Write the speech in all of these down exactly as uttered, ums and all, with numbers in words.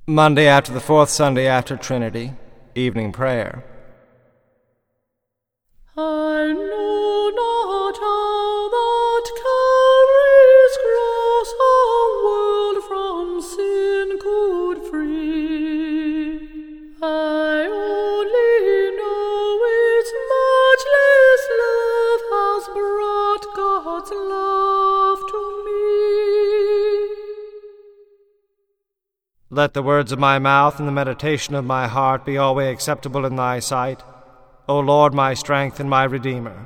Monday after the fourth Sunday after Trinity, evening prayer. I know not how that Calvary's cross our world from sin could free. I only know its matchless love has brought God's love to me. Let the words of my mouth and the meditation of my heart be always acceptable in thy sight, O Lord, my strength and my Redeemer.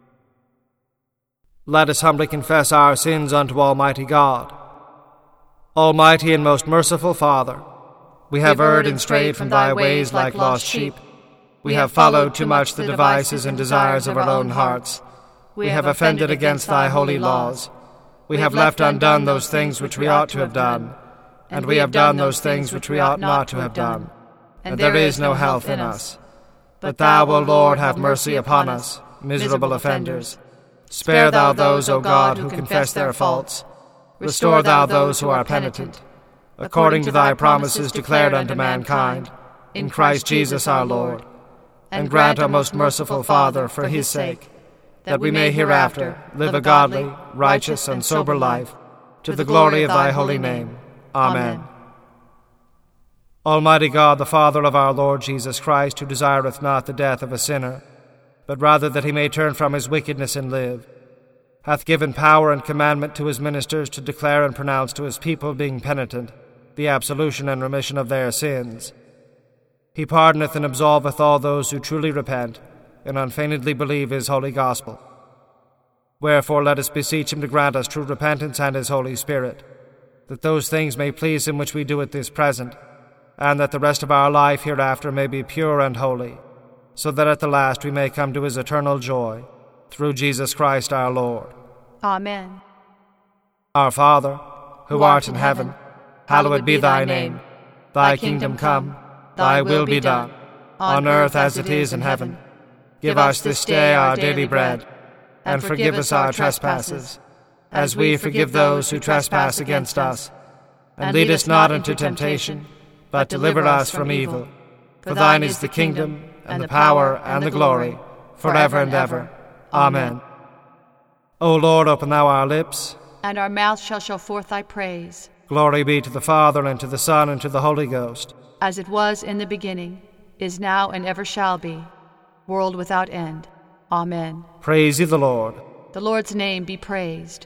Let us humbly confess our sins unto Almighty God. Almighty and most merciful Father, we have erred and strayed from thy ways like lost sheep. We have followed too much the devices and desires of our own hearts. We have offended against thy holy laws. We have left undone those things which we ought to have done, and we have done those things which we ought not to have done, and there is no health in us. But thou, O Lord, have mercy upon us, miserable offenders. Spare thou those, O God, who confess their faults. Restore thou those who are penitent, according to thy promises declared unto mankind, in Christ Jesus our Lord. And grant, O most merciful Father, for his sake, that we may hereafter live a godly, righteous, and sober life, to the glory of thy holy name. Amen. Almighty God, the Father of our Lord Jesus Christ, who desireth not the death of a sinner, but rather that he may turn from his wickedness and live, hath given power and commandment to his ministers to declare and pronounce to his people, being penitent, the absolution and remission of their sins. He pardoneth and absolveth all those who truly repent and unfeignedly believe his holy gospel. Wherefore let us beseech him to grant us true repentance and his Holy Spirit, that those things may please him which we do at this present, and that the rest of our life hereafter may be pure and holy, so that at the last we may come to his eternal joy, through Jesus Christ our Lord. Amen. Our Father, who, who art, art in heaven, heaven hallowed be thy name. Thy kingdom come, thy will be done, on earth as it is in heaven. Give us this day our daily bread, and forgive us our trespasses, as we forgive those who trespass against us. And lead us not into temptation, but deliver us from evil. For thine is the kingdom, and the power, and the glory, forever and ever. Amen. O Lord, open thou our lips, and our mouth shall show forth thy praise. Glory be to the Father, and to the Son, and to the Holy Ghost. As it was in the beginning, is now, and ever shall be, world without end. Amen. Praise ye the Lord. The Lord's name be praised.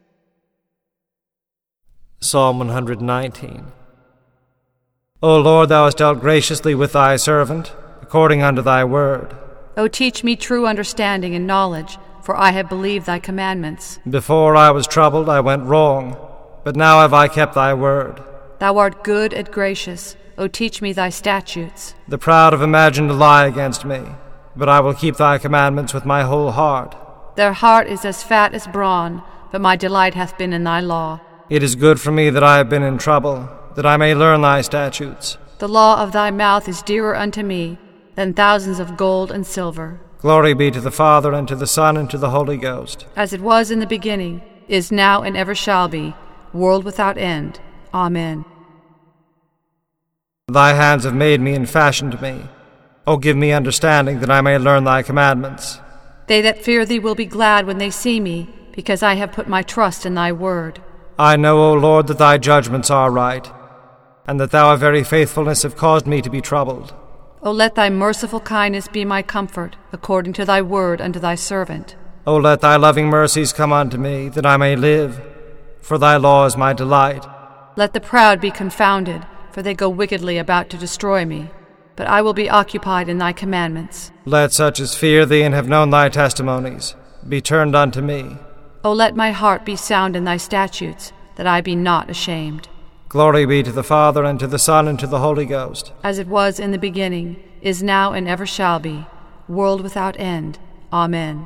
Psalm one hundred nineteen. O Lord, thou hast dealt graciously with thy servant, according unto thy word. O teach me true understanding and knowledge, for I have believed thy commandments. Before I was troubled, I went wrong, but now have I kept thy word. Thou art good and gracious. O teach me thy statutes. The proud have imagined a lie against me, but I will keep thy commandments with my whole heart. Their heart is as fat as brawn, but my delight hath been in thy law. It is good for me that I have been in trouble, that I may learn thy statutes. The law of thy mouth is dearer unto me than thousands of gold and silver. Glory be to the Father, and to the Son, and to the Holy Ghost. As it was in the beginning, is now, and ever shall be, world without end. Amen. Thy hands have made me and fashioned me. O give me understanding, that I may learn thy commandments. They that fear thee will be glad when they see me, because I have put my trust in thy word. I know, O Lord, that thy judgments are right, and that thou of very faithfulness have caused me to be troubled. O let thy merciful kindness be my comfort, according to thy word unto thy servant. O let thy loving mercies come unto me, that I may live, for thy law is my delight. Let the proud be confounded, for they go wickedly about to destroy me. But I will be occupied in thy commandments. Let such as fear thee and have known thy testimonies be turned unto me. O let my heart be sound in thy statutes, that I be not ashamed. Glory be to the Father, and to the Son, and to the Holy Ghost. As it was in the beginning, is now, and ever shall be, world without end. Amen.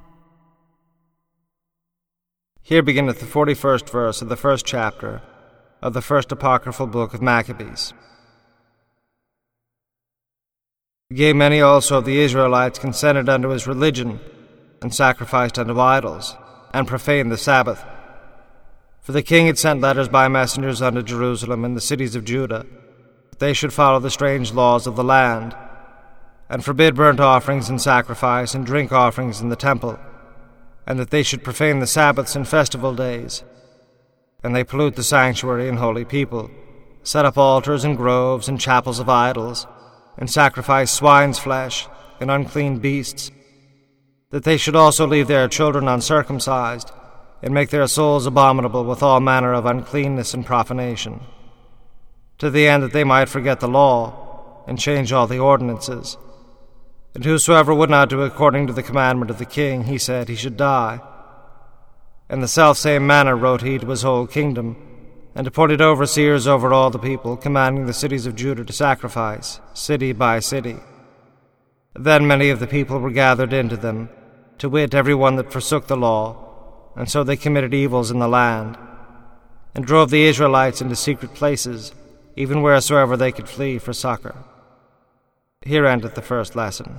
Here beginneth the forty-first verse of the first chapter of the first apocryphal book of Maccabees. Yea, many also of the Israelites consented unto his religion, and sacrificed unto idols, and profaned the Sabbath. For the king had sent letters by messengers unto Jerusalem and the cities of Judah, they should follow the strange laws of the land, and forbid burnt offerings and sacrifice and drink offerings in the temple, and that they should profane the Sabbaths and festival days. And they pollute the sanctuary and holy people, set up altars and groves and chapels of idols, and sacrifice swine's flesh and unclean beasts, that they should also leave their children uncircumcised, and make their souls abominable with all manner of uncleanness and profanation, to the end that they might forget the law, and change all the ordinances. And whosoever would not do according to the commandment of the king, he said he should die. In the selfsame manner wrote he to his whole kingdom, and appointed overseers over all the people, commanding the cities of Judah to sacrifice, city by city. Then many of the people were gathered into them, to wit, every one that forsook the law, and so they committed evils in the land, and drove the Israelites into secret places, even wheresoever they could flee for succor. Here endeth the first lesson.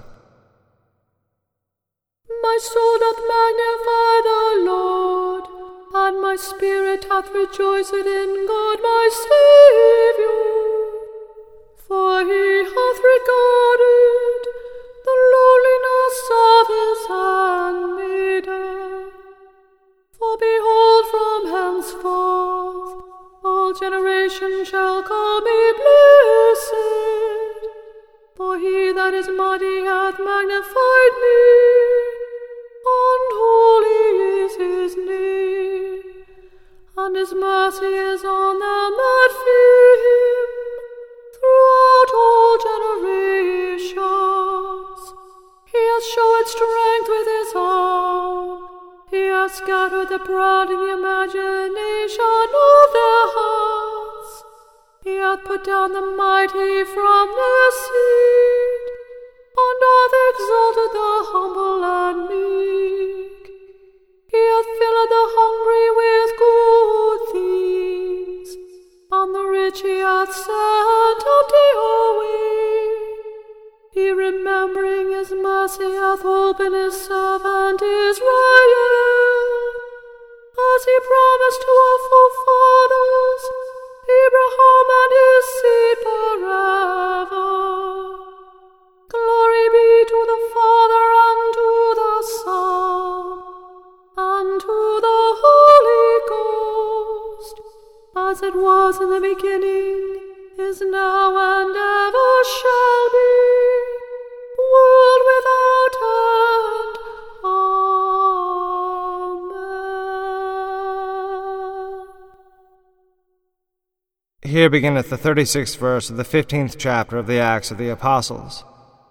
My soul doth magnify the Lord, and my spirit hath rejoiced in God my Saviour. For he hath regarded the lowliness of his handmaiden. For behold, from henceforth all generations shall call me blessed. For he that is mighty hath magnified me, and holy is his name, and his mercy is on them that fear him throughout all generations. He hath showed strength with his arm, he hath scattered the proud in the imagination of their hearts. He hath put down the mighty from their seat, and hath exalted the humble and meek. He hath filled the hungry with good things, and the rich he hath sent empty away. He, remembering his mercy, hath opened his servant Israel, as he promised to our forefathers, Abraham and his seed forever. Glory be to the Father, and to the Son, and to the Holy Ghost, as it was in the beginning, is now, and ever shall be, world without end. Amen. Here beginneth the thirty-sixth verse of the fifteenth chapter of the Acts of the Apostles.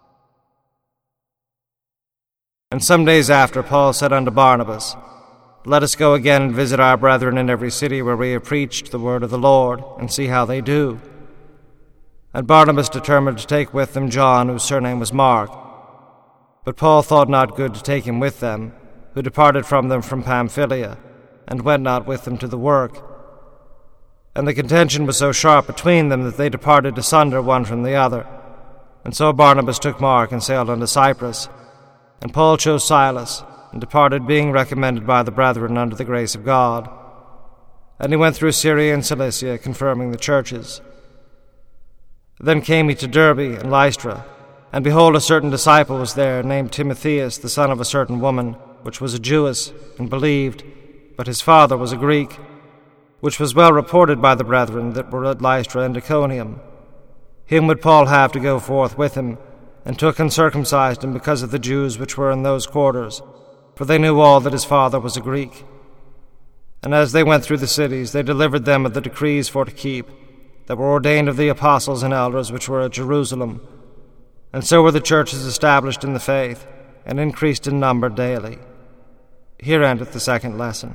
And some days after, Paul said unto Barnabas, Let us go again and visit our brethren in every city where we have preached the word of the Lord, and see how they do. And Barnabas determined to take with them John, whose surname was Mark. But Paul thought not good to take him with them, who departed from them from Pamphylia, and went not with them to the work. And the contention was so sharp between them that they departed asunder one from the other. And so Barnabas took Mark and sailed unto Cyprus. And Paul chose Silas, and departed, being recommended by the brethren unto the grace of God. And he went through Syria and Cilicia, confirming the churches. Then came he to Derbe and Lystra, and behold, a certain disciple was there, named Timotheus, the son of a certain woman, which was a Jewess, and believed, but his father was a Greek, which was well reported by the brethren that were at Lystra and Iconium. Him would Paul have to go forth with him, and took and circumcised him because of the Jews which were in those quarters, for they knew all that his father was a Greek. And as they went through the cities, they delivered them of the decrees for to keep, that were ordained of the apostles and elders which were at Jerusalem. And so were the churches established in the faith, and increased in number daily. Here endeth the second lesson.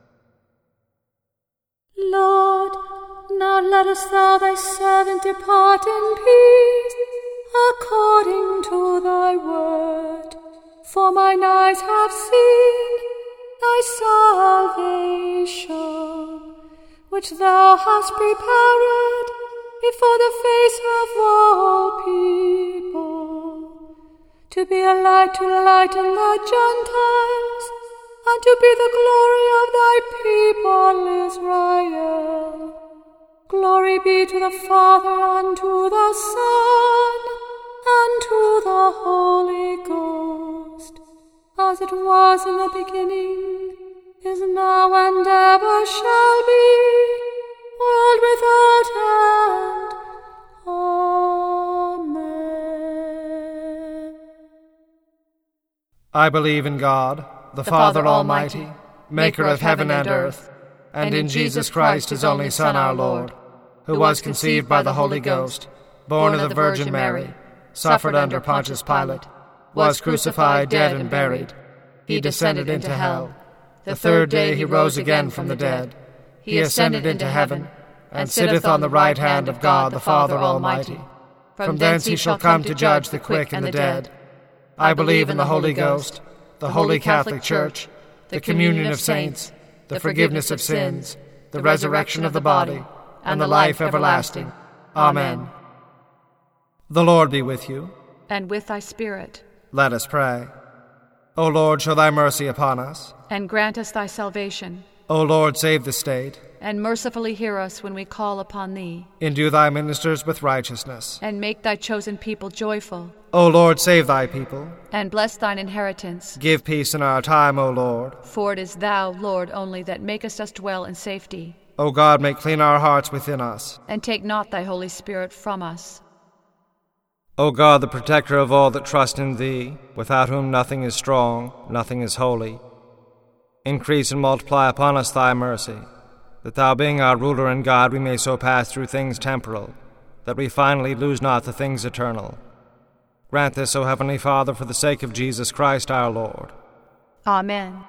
Lord, now lettest thou thy servant depart in peace, according to thy word. For mine eyes have seen thy salvation, which thou hast prepared before the face of all people, to be a light to lighten the Gentiles, and to be the glory of thy people Israel. Glory be to the Father, and to the Son, and to the Holy Ghost, as it was in the beginning, is now, and ever shall be, world without end. Amen. I believe in God, the, The Father, Father Almighty, Almighty, maker of heaven and earth, and in Jesus Christ, his only Son, our Lord, who was conceived by the Holy Ghost, born of the Virgin Mary, suffered under Pontius Pilate, was crucified, dead, and buried. He descended into hell. The third day he rose again from the dead. He ascended into heaven, and sitteth on the right hand of God the Father Almighty. From thence he shall come to judge the quick and the dead. I believe in the Holy Ghost, the Holy Catholic Church, the communion of saints, the forgiveness of sins, the resurrection of the body, and the life everlasting. Amen. The Lord be with you. And with thy spirit. Let us pray. O Lord, show thy mercy upon us. And grant us thy salvation. O Lord, save the state. And mercifully hear us when we call upon thee. Endue thy ministers with righteousness. And make thy chosen people joyful. O Lord, save thy people. And bless thine inheritance. Give peace in our time, O Lord. For it is thou, Lord, only that makest us dwell in safety. O God, make clean our hearts within us. And take not thy Holy Spirit from us. O God, the protector of all that trust in thee, without whom nothing is strong, nothing is holy, increase and multiply upon us thy mercy, that thou being our ruler and God, we may so pass through things temporal, that we finally lose not the things eternal. Grant this, O Heavenly Father, for the sake of Jesus Christ our Lord. Amen.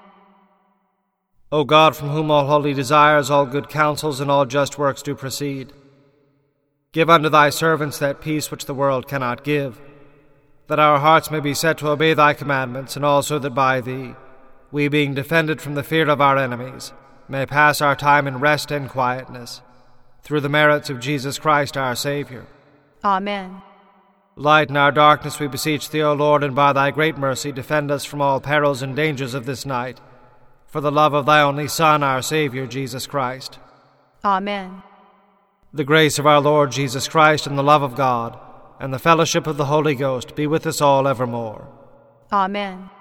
O God, from whom all holy desires, all good counsels, and all just works do proceed, give unto thy servants that peace which the world cannot give, that our hearts may be set to obey thy commandments, and also that by thee, we being defended from the fear of our enemies, may pass our time in rest and quietness, through the merits of Jesus Christ our Savior. Amen. Lighten our darkness, we beseech thee, O Lord, and by thy great mercy defend us from all perils and dangers of this night, for the love of thy only Son, our Savior, Jesus Christ. Amen. The grace of our Lord Jesus Christ, and the love of God, and the fellowship of the Holy Ghost be with us all evermore. Amen.